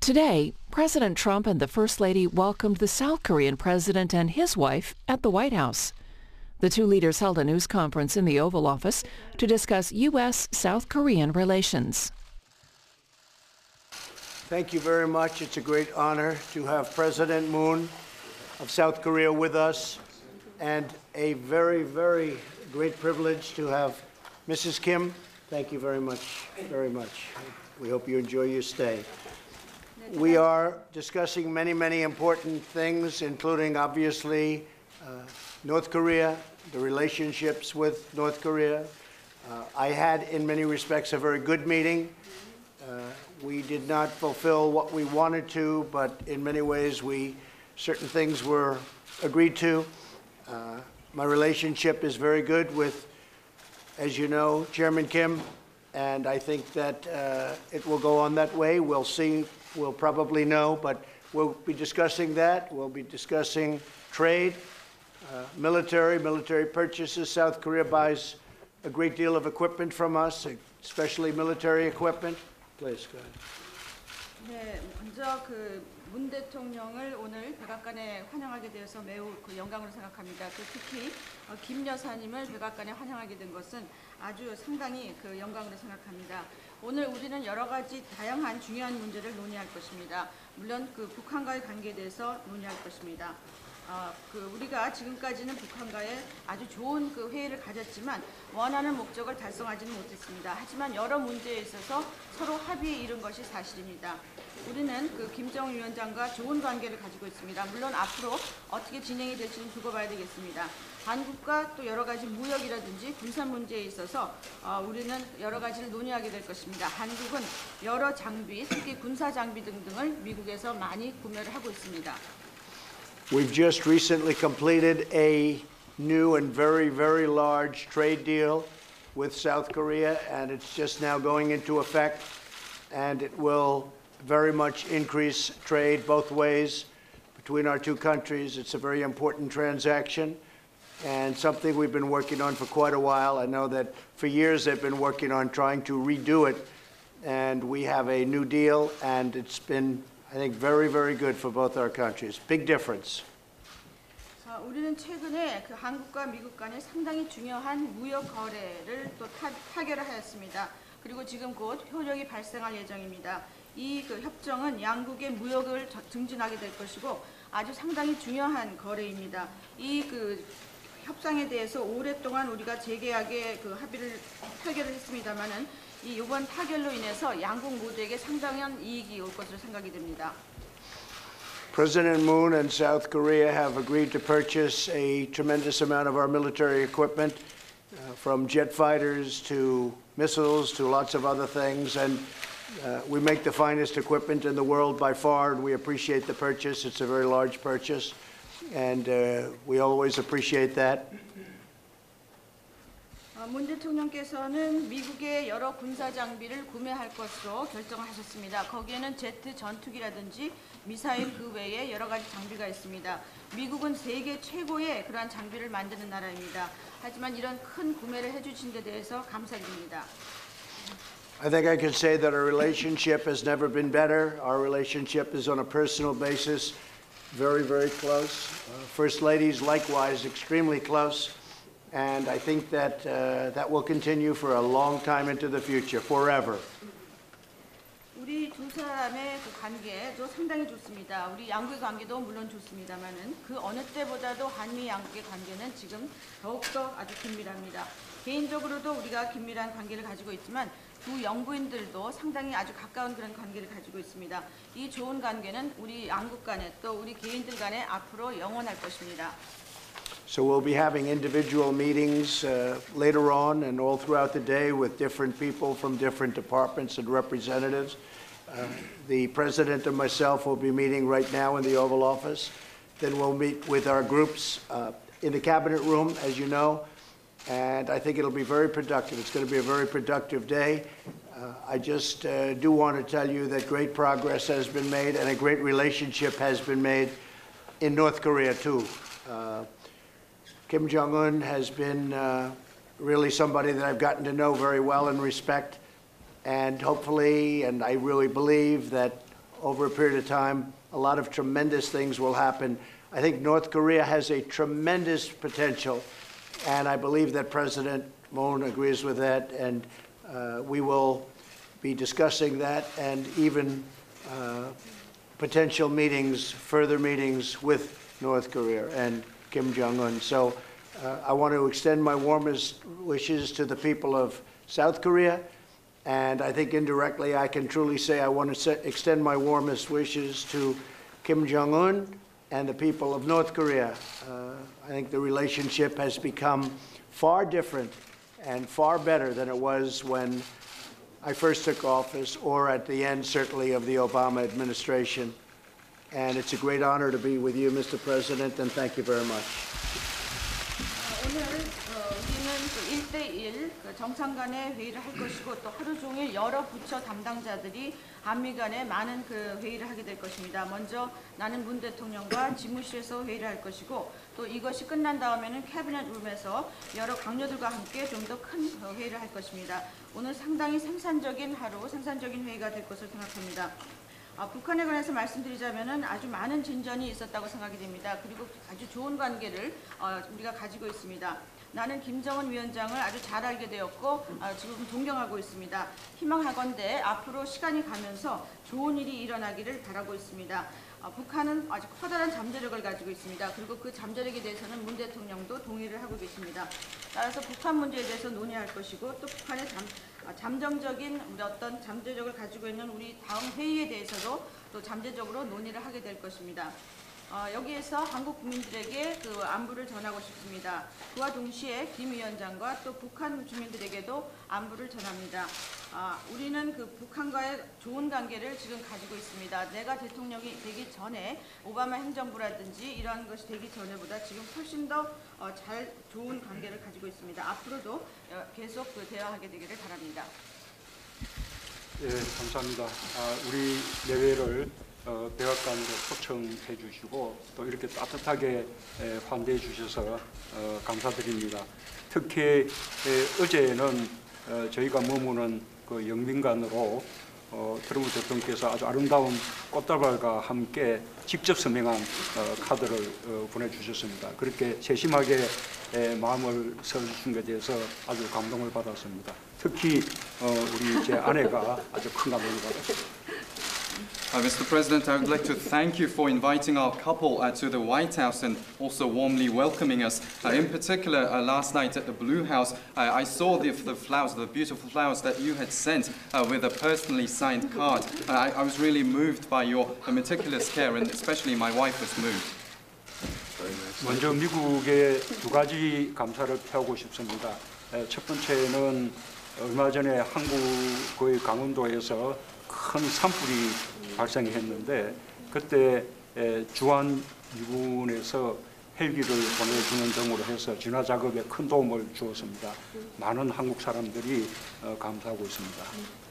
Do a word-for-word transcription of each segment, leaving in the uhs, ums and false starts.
Today, President Trump and the First Lady welcomed the South Korean president and his wife at the White House. The two leaders held a news conference in the Oval Office to discuss U S South Korean relations. Thank you very much. It's a great honor to have President Moon of South Korea with us, and a very, very great privilege to have Missus Kim. Thank you very much, very much. We hope you enjoy your stay. We are discussing many, many important things, including, obviously, uh, North Korea, the relationships with North Korea. Uh, I had, in many respects, a very good meeting. Uh, we did not fulfill what we wanted to, but in many ways, we certain things were agreed to. Uh, my relationship is very good with, as you know, Chairman Kim, and I think that uh, it will go on that way. We'll see. We'll probably know, but we'll be discussing that. We'll be discussing trade, uh, military, military purchases. South Korea buys a great deal of equipment from us, especially military equipment. Please go ahead. 네, 먼저 그 문 대통령을 오늘 백악관에 환영하게 되어서 매우 그 영광으로 생각합니다. 그 특히 어, 김 여사님을 백악관에 환영하게 된 것은 아주 상당히 그 영광으로 생각합니다. 오늘 우리는 여러 가지 다양한 중요한 문제를 논의할 것입니다. 물론 그 북한과의 관계에 대해서 논의할 것입니다. 어, 그 우리가 지금까지는 북한과의 아주 좋은 그 회의를 가졌지만 원하는 목적을 달성하지는 못했습니다. 하지만 여러 문제에 있어서 서로 합의에 이른 것이 사실입니다. 우리는 그 김정은 위원장과 좋은 관계를 가지고 있습니다. 물론 앞으로 어떻게 진행이 될지는 두고 봐야 되겠습니다. 한국과 또 여러 가지 무역이라든지 군사 문제에 있어서 어, 우리는 여러 가지를 논의하게 될 것입니다. 한국은 여러 장비, 특히 군사 장비 등등을 미국에서 많이 구매를 하고 있습니다. We've just recently completed a new and very, very large trade deal with South Korea, and it's just now going into effect, and it will very much increase trade both ways between our two countries. It's a very important transaction and something we've been working on for quite a while. I know that for years they've been working on trying to redo it, and we have a new deal, and it's been, I think, very, very good for both our countries. Big difference. 자, 우리는 최근에 그 한국과 미국 간에 상당히 중요한 무역 거래를 또 타, 타결을 하였습니다. 그리고 지금 곧 효력이 발생할 예정입니다. 이 그 협정은 양국의 무역을 증진하게 될 것이고 아주 상당히 중요한 거래입니다. 이 그 협상에 대해서 오랫동안 우리가 재계약에 그 합의를 타결을 했습니다만은 이 이번 타결로 인해서 양국 모두에게 상당한 이익이 올 것으로 생각이 됩니다. President Moon and South Korea have agreed to purchase a tremendous amount of our military equipment, uh, from jet fighters to missiles to lots of other things, and uh, we make the finest equipment in the world by far, and we appreciate the purchase. It's a very large purchase, and uh, we always appreciate that. 문 대통령께서는 미국의 여러 군사 장비를 구매할 것으로 결정을 하셨습니다. 거기에는 제트 전투기라든지 미사일 그 외에 여러 가지 장비가 있습니다. 미국은 세계 최고의 그러한 장비를 만드는 나라입니다. 하지만 이런 큰 구매를 해주신 데 대해서 감사드립니다. I think I can say that our relationship has never been better. Our relationship is on a personal basis, very, very close. Uh, First Ladies, likewise, extremely close. And I think that uh, that will continue for a long time into the future, forever. 우리 두 사람의 그 관계도 상당히 좋습니다. 우리 양국의 관계도 물론 좋습니다만은 그 어느 때보다도 한미 양국의 관계는 지금 더욱더 아주 긴밀합니다. 개인적으로도 우리가 긴밀한 관계를 가지고 있지만 두 영부인들도 상당히 아주 가까운 그런 관계를 가지고 있습니다. 이 좋은 관계는 우리 양국 간에 또 우리 개인들 간에 앞으로 영원할 것입니다. So we'll be having individual meetings uh, later on and all throughout the day with different people from different departments and representatives. Uh, the President and myself will be meeting right now in the Oval Office. Then we'll meet with our groups uh, in the Cabinet Room, as you know, and I think it'll be very productive. It's going to be a very productive day. Uh, I just uh, do want to tell you that great progress has been made and a great relationship has been made in North Korea, too. Uh, Kim Jong-un has been uh, really somebody that I've gotten to know very well and respect, and hopefully, and I really believe that over a period of time. A lot of tremendous things will happen. I think North Korea has a tremendous potential, and I believe that President Moon agrees with that, and uh, we will be discussing that and even uh, potential meetings, further meetings with North Korea and Kim Jong-un. So uh, I want to extend my warmest wishes to the people of South Korea, and I think indirectly I can truly say I want to set, extend my warmest wishes to Kim Jong-un and the people of North Korea. Uh, I think the relationship has become far different and far better than it was when I first took office, or at the end, certainly, of the Obama administration. And it's a great honor to be with you, Mister President, and thank you very much. 오늘 어, 우리는 그 일 대일 그 정상 간의 회의를 할 것이고 또 하루 종일 여러 부처 담당자들이 한미 간에 많은 그 회의를 하게 될 것입니다. 먼저 나는 문 대통령과 집무실에서 회의를 할 것이고 또 이것이 끝난 다음에는 캐비넷 룸에서 여러 강요들과 함께 좀 더 큰 회의를 할 것입니다. 오늘 상당히 생산적인 하루, 생산적인 회의가 될 것을 생각합니다. 아, 북한에 관해서 말씀드리자면은 아주 많은 진전이 있었다고 생각이 됩니다. 그리고 아주 좋은 관계를 어, 우리가 가지고 있습니다. 나는 김정은 위원장을 아주 잘 알게 되었고 어, 지금 존경하고 있습니다. 희망하건대 앞으로 시간이 가면서 좋은 일이 일어나기를 바라고 있습니다. 어, 북한은 아주 커다란 잠재력을 가지고 있습니다. 그리고 그 잠재력에 대해서는 문 대통령도 동의를 하고 계십니다. 따라서 북한 문제에 대해서 논의할 것이고 또 북한의 잠, 잠정적인 우리 어떤 잠재력을 가지고 있는 우리 다음 회의에 대해서도 또 잠재적으로 논의를 하게 될 것입니다. 어, 여기에서 한국 국민들에게 그 안부를 전하고 싶습니다. 그와 동시에 김 위원장과 또 북한 주민들에게도 안부를 전합니다. 아, 우리는 그 북한과의 좋은 관계를 지금 가지고 있습니다. 내가 대통령이 되기 전에 오바마 행정부라든지 이러한 것이 되기 전에보다 지금 훨씬 더 어, 잘 좋은 관계를 가지고 있습니다. 앞으로도 어, 계속 그 대화하게 되기를 바랍니다. 예, 감사합니다. 아, 우리 내외를 어, 백악관으로 초청해 주시고 또 이렇게 따뜻하게 에, 환대해 주셔서 어, 감사드립니다. 특히 에, 어제는 어, 저희가 머무는 그 영빈관으로 어, 트럼프 대통령께서 아주 아름다운 꽃다발과 함께 직접 서명한 어, 카드를 어, 보내주셨습니다. 그렇게 세심하게 에, 마음을 써주신 것에 대해서 아주 감동을 받았습니다. 특히 어, 우리 제 아내가 아주 큰 감동을 받았습니다. Uh, Mister President, I would like to thank you for inviting our couple uh, to the White House and also warmly welcoming us. Uh, in particular, uh, last night at the Blue House, uh, I saw the, the flowers, the beautiful flowers that you had sent uh, with a personally signed card. Uh, I, I was really moved by your uh, meticulous care, and especially my wife was moved. 먼저 미국에 두 가지 감사를 표하고 싶습니다. 에, 첫 번째는 얼마 전에 한국의 강원도에서 큰 산불이 발생했는데 그때 주한 미군에서 헬기를 보내주는 등으로 해서 진화 작업에 큰 도움을 주었습니다. 많은 한국 사람들이 감사하고 있습니다.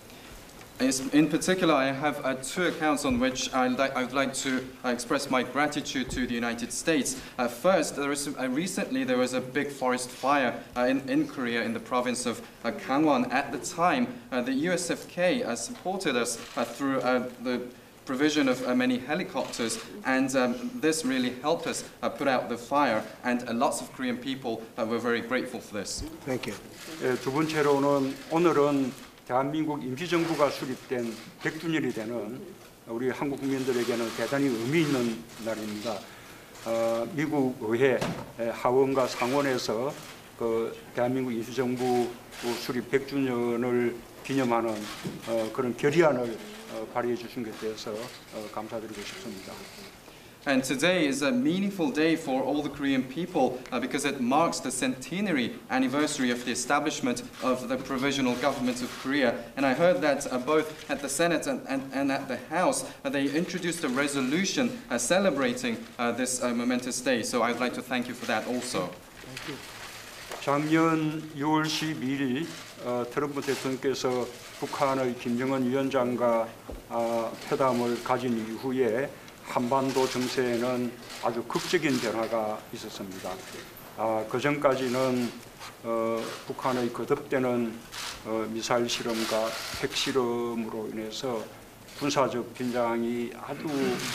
In particular, I have uh, two accounts on which I, li I would like to uh, express my gratitude to the United States. Uh, first, there is, uh, recently there was a big forest fire uh, in, in Korea in the province of uh, Gangwon. At the time, uh, the U S F K uh, supported us uh, through uh, the provision of uh, many helicopters, and um, this really helped us uh, put out the fire, and uh, lots of Korean people uh, were very grateful for this. Thank you. 예, 두 번째로는 오늘은 대한민국 임시정부가 수립된 백 주년이 되는 우리 한국 국민들에게는 대단히 의미 있는 날입니다. 어, 미국 의회 하원과 상원에서 그 대한민국 임시정부 수립 백 주년을 기념하는 어, 그런 결의안을 어, 발의해 주신 것에 대해서 어, 감사드리고 싶습니다. And today is a meaningful day for all the Korean people uh, because it marks the centenary anniversary of the establishment of the Provisional Government of Korea. And I heard that uh, both at the Senate and, and, and at the House, uh, they introduced a resolution uh, celebrating uh, this uh, momentous day. So I would like to thank you for that also. Thank you. 작년 유월 십이일 어, 트럼프 대통령께서 북한의 김정은 위원장과 어, 회담을 가진 이후에 한반도 정세에는 아주 극적인 변화가 있었습니다. 아, 그 전까지는 어, 북한의 거듭되는 어, 미사일 실험과 핵 실험으로 인해서 군사적 긴장이 아주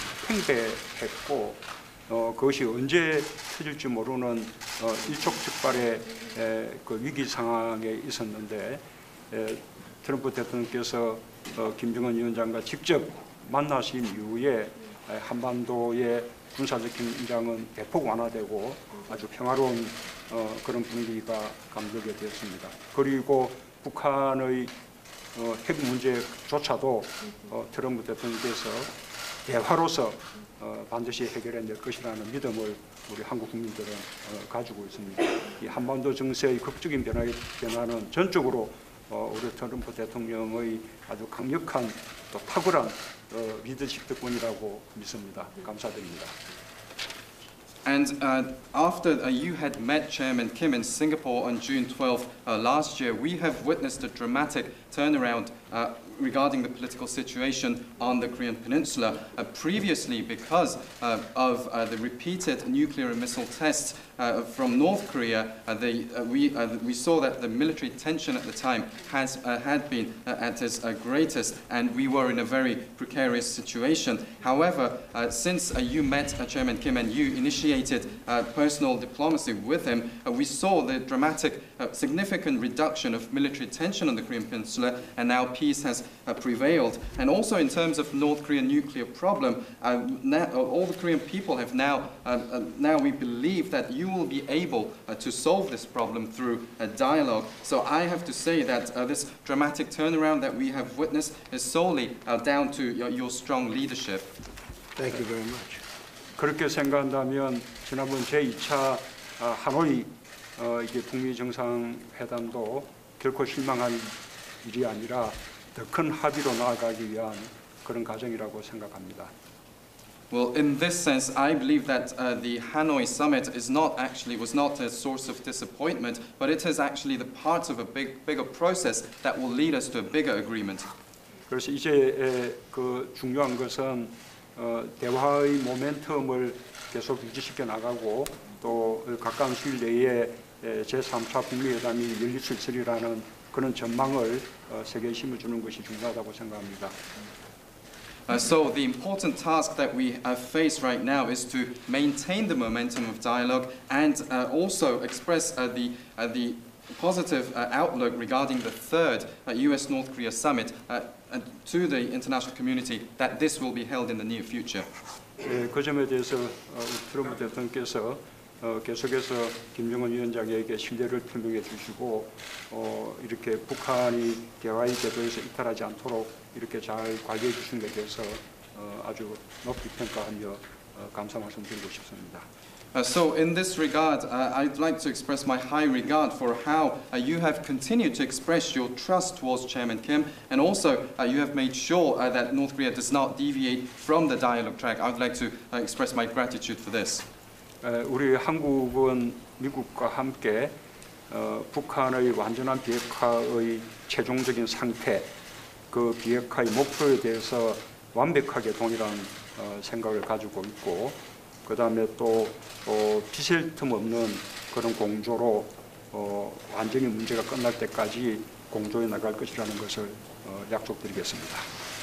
팽배했고 어, 그것이 언제 터질지 모르는 어, 일촉즉발의 에, 그 위기 상황에 있었는데 에, 트럼프 대통령께서 어, 김정은 위원장과 직접 만나신 이후에 에, 한반도의 군사적 긴장은 대폭 완화되고 아주 평화로운 어, 그런 분위기가 감돌게 되었습니다. 그리고 북한의 어, 핵 문제조차도 어, 트럼프 대통령께서 대화로서 어, 반드시 해결해낼 것이라는 믿음을 우리 한국 국민들은 어, 가지고 있습니다. 이 한반도 정세의 극적인 변화, 변화는 전적으로 어, 우리 트럼프 대통령의 아주 강력한 또 탁월한 어, 리더십 덕분이라고 믿습니다. 감사드립니다. And uh, after uh, you had met Chairman Kim in Singapore on June twelfth uh, last year, we have witnessed a dramatic turnaround uh, regarding the political situation on the Korean Peninsula. Uh, previously, because uh, of uh, the repeated nuclear and missile tests uh, from North Korea, uh, they, uh, we, uh, we saw that the military tension at the time has, uh, had been uh, at its uh, greatest, and we were in a very precarious situation. However, uh, since uh, you met uh, Chairman Kim and you initiated uh, personal diplomacy with him, uh, we saw the dramatic, uh, significant reduction of military tension on the Korean Peninsula, and now peace has uh, prevailed. And also in terms of North Korean nuclear problem, uh, now, all the Korean people have now, uh, uh, now we believe that you will be able uh, to solve this problem through a dialogue. So I have to say that uh, this dramatic turnaround that we have witnessed is solely uh, down to your, your strong leadership. Thank you very much. 그렇게 생각한다면 지난번 제이 차 어, 하노이 어, 이게 북미 정상회담도 결코 실망한 일이 아니라 더 큰 합의로 나아가기 위한 그런 과정이라고 생각합니다. Well, in this sense, I believe that uh, the Hanoi summit is not actually was not a source of disappointment, but it is actually the part of a big, bigger process that will lead us to a bigger agreement. 그래서 이제 에, 그 중요한 것은 어, 대화의 모멘텀을 계속 유지시켜 나가고 또 가까운 시일 내에 제삼 차 북미 회담이 열릴 수 있으리라는 그런 전망을 어, 세계에 심어주는 것이 중요하다고 생각합니다. Uh, so the important task that we uh, face right now is to maintain the momentum of dialogue and uh, also express uh, the, uh, the positive uh, outlook regarding the third uh, U S North Korea summit uh, uh, to the international community that this will be held in the near future. 예, 그 점에 대해서 어, 트럼프 대통령께서 어, 계속해서 김정은 위원장에게 신뢰를 표명해 주시고 어, 이렇게 북한이 대화의 궤도에서 이탈하지 않도록 이렇게 잘 관리해 주신 것에 대해서 어, 아주 높이 평가하며 어, 감사 말씀드리고 싶습니다. Uh, so in this regard, uh, I'd like to express my high regard for how uh, you have continued to express your trust towards Chairman Kim, and also uh, you have made sure uh, that North Korea does not deviate from the dialogue track. I would like to uh, express my gratitude for this. 에, 우리 한국은 미국과 함께 어, 북한의 완전한 비핵화의 최종적인 상태, 그 비핵화의 목표에 대해서 완벽하게 동일한 어, 생각을 가지고 있고, 그 다음에 또 어, 비셀 틈 없는 그런 공조로 어, 완전히 문제가 끝날 때까지 공조해 나갈 것이라는 것을 어, 약속드리겠습니다.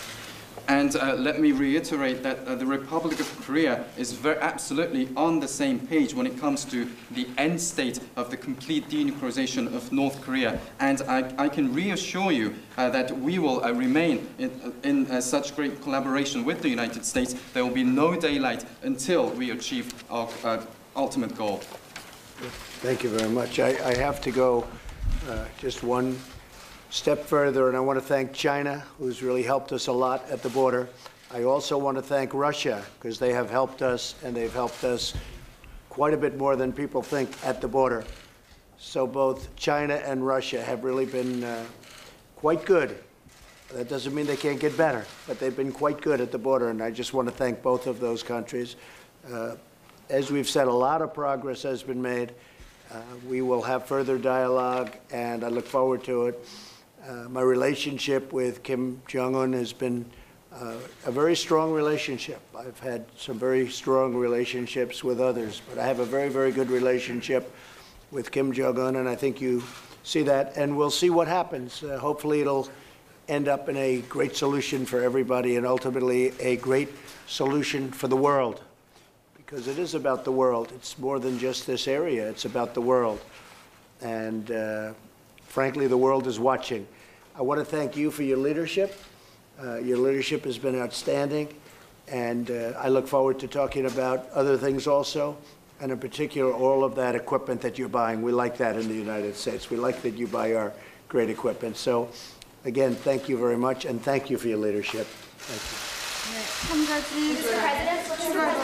And uh, let me reiterate that uh, the Republic of Korea is very absolutely on the same page when it comes to the end state of the complete denuclearization of North Korea. And I, I can reassure you uh, that we will uh, remain in, uh, in uh, such great collaboration with the United States. There will be no daylight until we achieve our uh, ultimate goal. Thank you very much. I, I have to go uh, just one step further, and I want to thank China, who's really helped us a lot at the border. I also want to thank Russia, because they have helped us, and they've helped us quite a bit more than people think at the border. So both China and Russia have really been uh, quite good. That doesn't mean they can't get better, but they've been quite good at the border, and I just want to thank both of those countries. Uh, as we've said, a lot of progress has been made. Uh, we will have further dialogue, and I look forward to it. Uh, my relationship with Kim Jong-un has been uh, a very strong relationship. I've had some very strong relationships with others, but I have a very, very good relationship with Kim Jong-un, and I think you see that, and we'll see what happens. Uh, hopefully it'll end up in a great solution for everybody and ultimately a great solution for the world. Because it is about the world. It's more than just this area. It's about the world. And uh, frankly, the world is watching. I want to thank you for your leadership. Uh, your leadership has been outstanding. And uh, I look forward to talking about other things also, and in particular, all of that equipment that you're buying. We like that in the United States. We like that you buy our great equipment. So, again, thank you very much, and thank you for your leadership. Thank you. 네, 한 가지 그 추가로,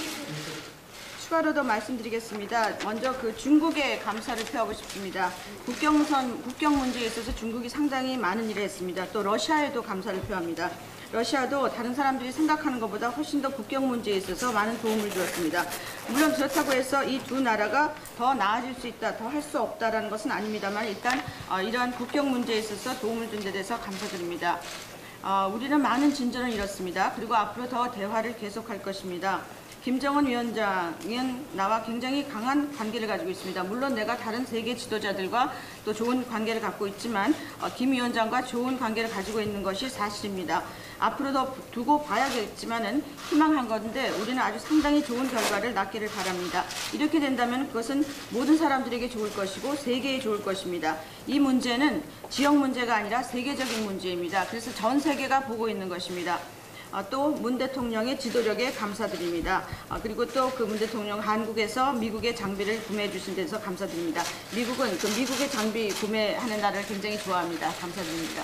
추가로 더 말씀드리겠습니다. 먼저 그 중국에 감사를 표하고 싶습니다. 국경선, 국경 문제에 있어서 중국이 상당히 많은 일을 했습니다. 또 러시아에도 감사를 표합니다. 러시아도 다른 사람들이 생각하는 것보다 훨씬 더 국경 문제에 있어서 많은 도움을 주었습니다. 물론 그렇다고 해서 이 두 나라가 더 나아질 수 있다, 더 할 수 없다라는 것은 아닙니다만 일단 어, 이러한 국경 문제에 있어서 도움을 준 데 대해서 감사드립니다. 어, 우리는 많은 진전을 이뤘습니다. 그리고 앞으로 더 대화를 계속할 것입니다. 김정은 위원장은 나와 굉장히 강한 관계를 가지고 있습니다. 물론 내가 다른 세계 지도자들과 또 좋은 관계를 갖고 있지만 어, 김 위원장과 좋은 관계를 가지고 있는 것이 사실입니다. 앞으로 더 두고 봐야겠지만은 희망한 건데 우리는 아주 상당히 좋은 결과를 낳기를 바랍니다. 이렇게 된다면 그것은 모든 사람들에게 좋을 것이고 세계에 좋을 것입니다. 이 문제는 지역 문제가 아니라 세계적인 문제입니다. 그래서 전 세계가 보고 있는 것입니다. 또 문 대통령의 지도력에 감사드립니다. 그리고 또 그 문 대통령 한국에서 미국의 장비를 구매해 주신 데서 감사드립니다. 미국은 그 미국의 장비 구매하는 나라를 굉장히 좋아합니다. 감사드립니다.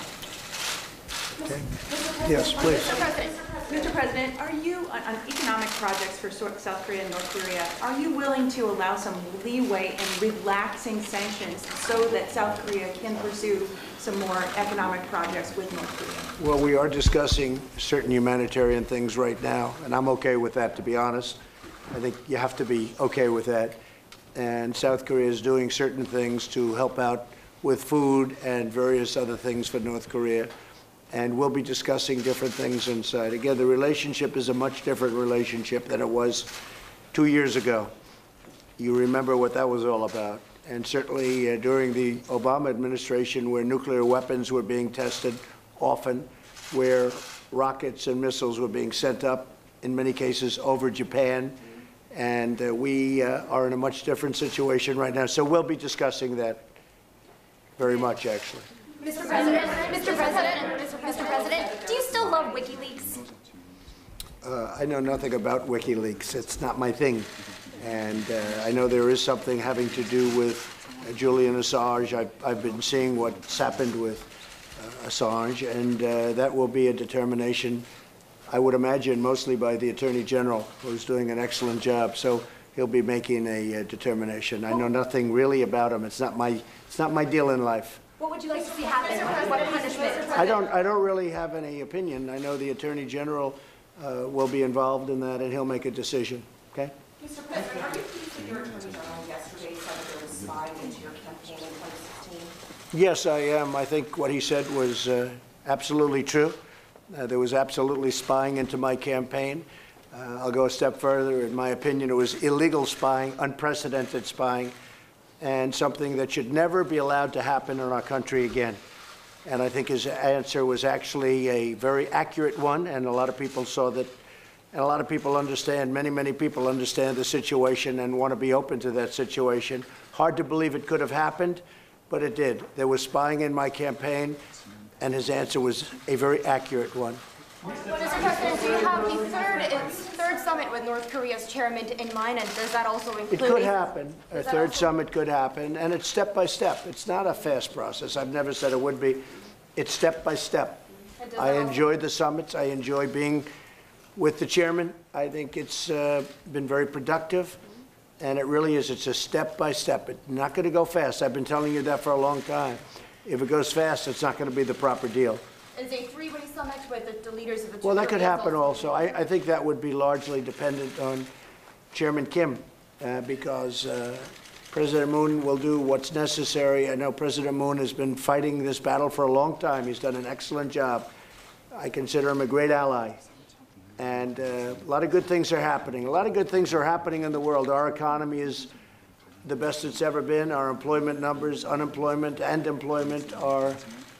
Okay. Yes, please. Mister President, Mister President, are you, on, on economic projects for South Korea and North Korea, are you willing to allow some leeway in relaxing sanctions so that South Korea can pursue some more economic projects with North Korea? Well, we are discussing certain humanitarian things right now, and I'm okay with that, to be honest. I think you have to be okay with that. And South Korea is doing certain things to help out with food and various other things for North Korea. And we'll be discussing different things inside. Again, the relationship is a much different relationship than it was two years ago. You remember what that was all about. And certainly uh, during the Obama administration, where nuclear weapons were being tested often, where rockets and missiles were being sent up, in many cases over Japan, and uh, we uh, are in a much different situation right now. So we'll be discussing that very much, actually. Mister President, Mister President, Mister President, do you still love WikiLeaks? Uh, I know nothing about WikiLeaks. It's not my thing. And uh, I know there is something having to do with uh, Julian Assange. I've, I've been seeing what's happened with uh, Assange, and uh, that will be a determination, I would imagine, mostly by the Attorney General, who's doing an excellent job. So he'll be making a uh, determination. I know nothing really about him. It's not my, it's not my deal in life. What would you like to see happen? What punishment? I don't, I don't really have any opinion. I know the Attorney General uh, will be involved in that, and he'll make a decision. Okay? Mister President, are you pleased that your Attorney General yesterday said that there was spying into your campaign in twenty sixteen? Yes, I am. I think what he said was uh, absolutely true. Uh, there was absolutely spying into my campaign. Uh, I'll go a step further. In my opinion, it was illegal spying, unprecedented spying, and something that should never be allowed to happen in our country again. And I think his answer was actually a very accurate one, and a lot of people saw that, and a lot of people understand, many, many people understand the situation and want to be open to that situation. Hard to believe it could have happened, but it did. There was spying in my campaign, and his answer was a very accurate one. Mister President, do you have the third, uh, third summit with North Korea's chairman in mind, and does that also include... It could happen. A third summit could happen, and it's step by step. It's not a fast process. I've never said it would be. It's step by step. I enjoyed the summits. I enjoy being with the chairman. I think it's uh, been very productive, and it really is. It's a step by step. It's not going to go fast. I've been telling you that for a long time. If it goes fast, it's not going to be the proper deal. Is a three-way summit with the, the leaders of the two Well, that could Koreas happen also. I, I think that would be largely dependent on Chairman Kim, uh, because uh, President Moon will do what's necessary. I know President Moon has been fighting this battle for a long time. He's done an excellent job. I consider him a great ally. And uh, a lot of good things are happening. A lot of good things are happening in the world. Our economy is the best it's ever been. Our employment numbers, unemployment and employment are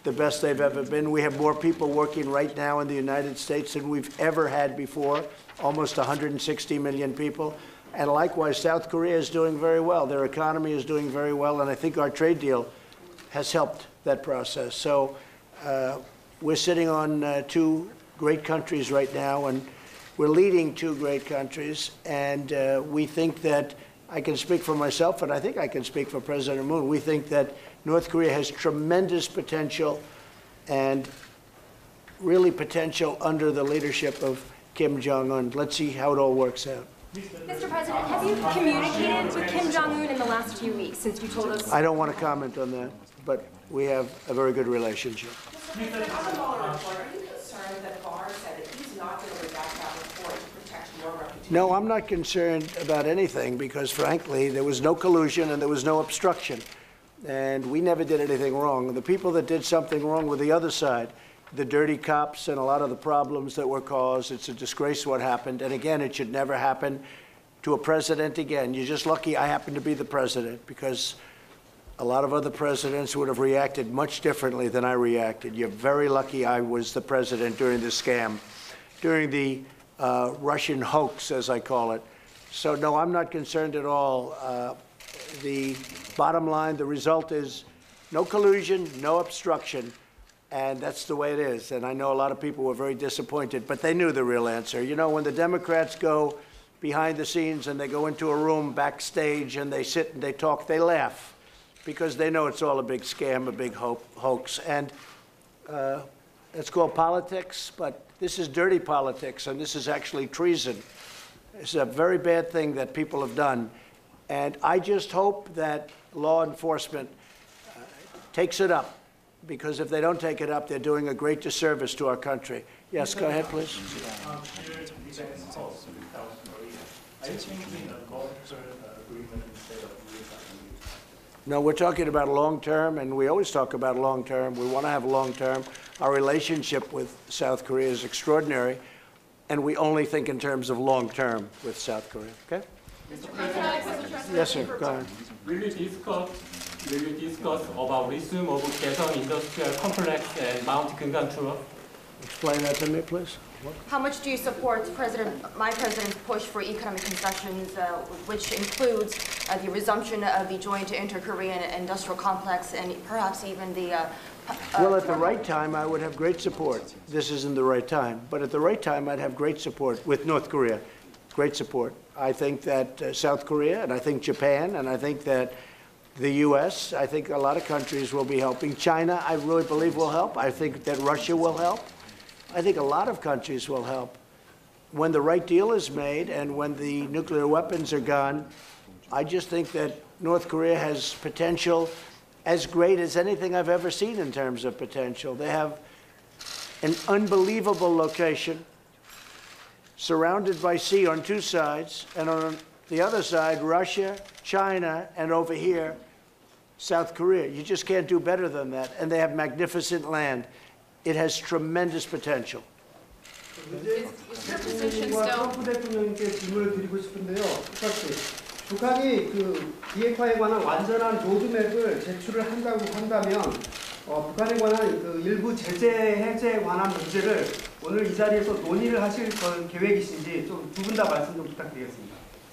the best they've ever been. We have more people working right now in the United States than we've ever had before, almost one hundred sixty million people. And likewise, South Korea is doing very well. Their economy is doing very well, and I think our trade deal has helped that process. So uh, we're sitting on uh, two great countries right now, and we're leading two great countries, and uh, we think that, I can speak for myself, and I think I can speak for President Moon, we think that North Korea has tremendous potential and really potential under the leadership of Kim Jong-un. Let's see how it all works out. Mister President, have you communicated with Kim Jong-un in the last few weeks since you told us? I don't want to comment on that, but we have a very good relationship. Mister President, on the Mueller report, are you concerned that Barr said that he's not going to redact that report to protect your reputation? No, I'm not concerned about anything because, frankly, there was no collusion and there was no obstruction. And we never did anything wrong. The people that did something wrong were the other side, the dirty cops and a lot of the problems that were caused. It's a disgrace what happened. And again, it should never happen to a president again. You're just lucky I happen to be the president, because a lot of other presidents would have reacted much differently than I reacted. You're very lucky I was the president during the scam, during the uh, Russian hoax, as I call it. So, no, I'm not concerned at all. Uh, the bottom line, the result is no collusion, no obstruction, and that's the way it is. And I know a lot of people were very disappointed, but they knew the real answer. You know, when the Democrats go behind the scenes and they go into a room backstage and they sit and they talk, they laugh because they know it's all a big scam, a big ho hoax. And uh, it's called politics, but this is dirty politics, and this is actually treason. It's a very bad thing that people have done. And I just hope that law enforcement uh, takes it up, because if they don't take it up, they're doing a great disservice to our country. Yes, go ahead, please. No, we're talking about long-term, and we always talk about long-term. We want to have long-term. Our relationship with South Korea is extraordinary, and we only think in terms of long-term with South Korea. Okay? Yes, sir. Go ahead. Will you discuss, will you discuss about resume of Kaesong Industrial Complex and Mount Gungan? Explain that to me, please. How much do you support President, my president's push for economic concessions, uh, which includes uh, the resumption of the joint inter-Korean industrial complex and perhaps even the... Uh, uh, well, at the right time, I would have great support. This isn't the right time. But at the right time, I'd have great support with North Korea. Great support. I think that uh, South Korea, and I think Japan, and I think that the U S, I think a lot of countries will be helping. China, I really believe, will help. I think that Russia will help. I think a lot of countries will help. When the right deal is made and when the nuclear weapons are gone, I just think that North Korea has potential as great as anything I've ever seen in terms of potential. They have an unbelievable location, surrounded by sea on two sides, and on the other side, Russia, China, and over here, South Korea. You just can't do better than that. And they have magnificent land. It has tremendous potential. Is your position still? 트럼프 대통령님께 질문을 드리고 싶은데요. 똑같이 북한이 그 비핵화에 관한 완전한 로드맵을 제출을 한다고 한다면 어, 북한에 관한 그 일부 제재 해제에 관한 문제를 오늘 이 자리에서 논의를 하실 계획이신지 좀 두 분 다 말씀 좀 부탁드리겠습니다.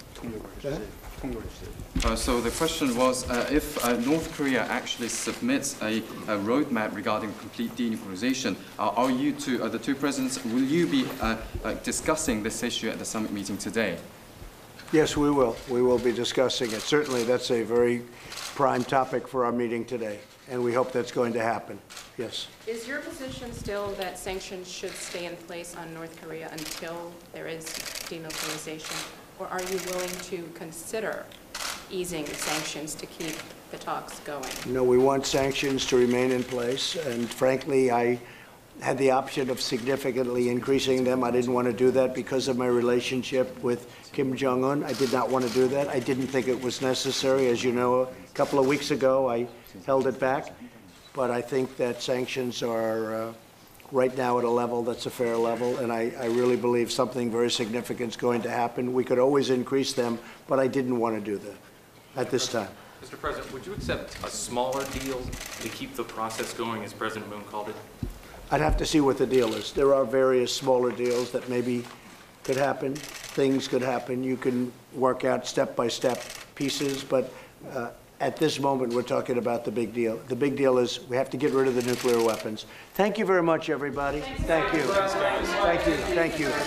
Uh, so the question was, uh, if uh, North Korea actually submits a, a roadmap regarding complete denuclearization, uh, are you two, uh, the two presidents, will you be uh, uh, discussing this issue at the summit meeting today? Yes, we will. We will be discussing it. Certainly, that's a very prime topic for our meeting today, and we hope that's going to happen. Yes. Is your position still that sanctions should stay in place on North Korea until there is denuclearization? Or are you willing to consider easing sanctions to keep the talks going? No, we want sanctions to remain in place, and frankly, I had the option of significantly increasing them. I didn't want to do that because of my relationship with Kim Jong-un. I did not want to do that. I didn't think it was necessary. As you know, a couple of weeks ago, I held it back. But I think that sanctions are uh, right now at a level that's a fair level, and I, I really believe something very significant is going to happen. We could always increase them, but I didn't want to do that at this time. Mister President, would you accept a smaller deal to keep the process going, as President Moon called it? I'd have to see what the deal is. There are various smaller deals that maybe could happen. Things could happen. You can work out step-by-step pieces, but uh, at this moment, we're talking about the big deal. The big deal is we have to get rid of the nuclear weapons. Thank you very much, everybody. Thank you. Thank you. Thank you.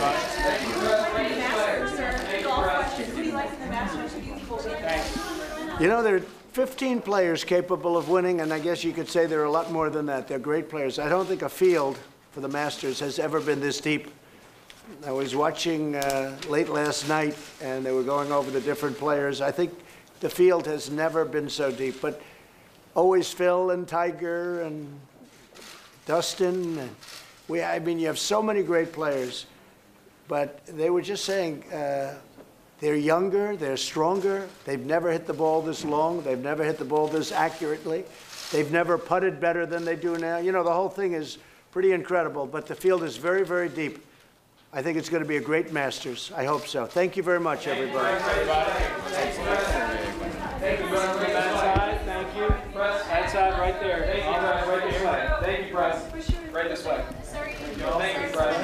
You know, there are fifteen players capable of winning, and I guess you could say there are a lot more than that. They're great players. I don't think a field for the Masters has ever been this deep. I was watching uh, late last night, and they were going over the different players. I think the field has never been so deep, but always Phil and Tiger and Dustin. And we, I mean, you have so many great players, but they were just saying uh, they're younger, they're stronger, they've never hit the ball this long, they've never hit the ball this accurately, they've never putted better than they do now. You know, the whole thing is pretty incredible, but the field is very, very deep. I think it's going to be a great Masters. I hope so. Thank you very much, everybody. Thank you, Press. That side, thank you. Press, that side right there. All right, right this way. Thank you, Press. Right this way. Thank you, Press.